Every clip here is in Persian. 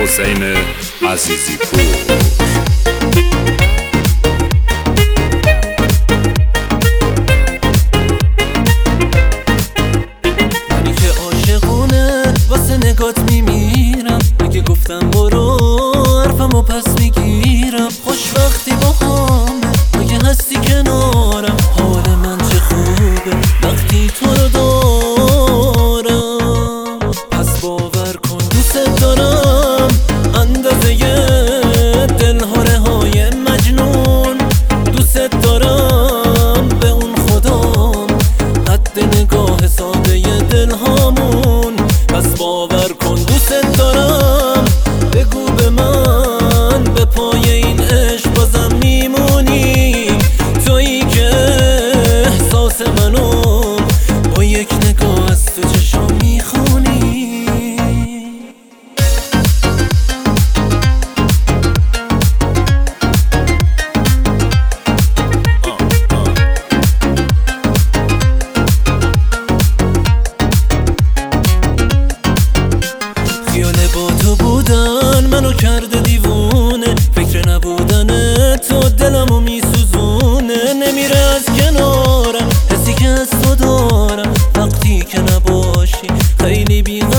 حسین عزیزی پور. واسه نگات میمیرم، اگه گفتم برو حرفمو پس میگیرم. خوشبختی با همه اگه هستی کنارم، حال من چه خوبه وقتی تو رو دارم. پس باور کن دوست دارم اندازه دلهاره های مجنون. دوست دارم به اون خدام قد نگاه ساده دلهامون. پس باور کن دوست دارم، بگو به من به پای این عشق بازم میمونی. تویی که احساس منو با یک نگاه از تو چشم میخونی. خیاله با تو بودن منو کرده دیوونه، فکر نبودن تو دلمو میسوزونه. نمیره از کنارم حسی که از تو دارم، وقتی که نباشی خیلی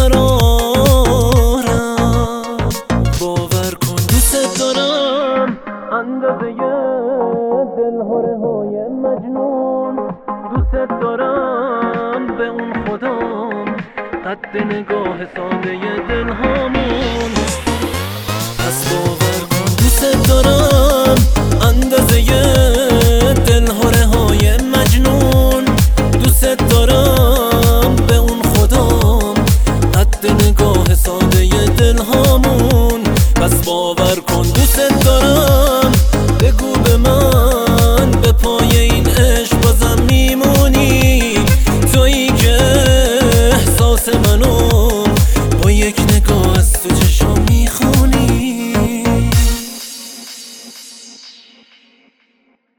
بیقرارم. باور کن دوست دارم اندازه دلهاره های مجنون. دوست دارم به اون خدام قد نگاه ساده دلهامون. پس باور کن دوست دارم اندازه دلهاره های مجنون. دوست دارم به اون خدام قد نگاه ساده دلهامون. پس باور کن دوست دارم، بگو به من به پای این عشق بازم میمونی. تویی که احساس منو با یک نگاه از تو چشم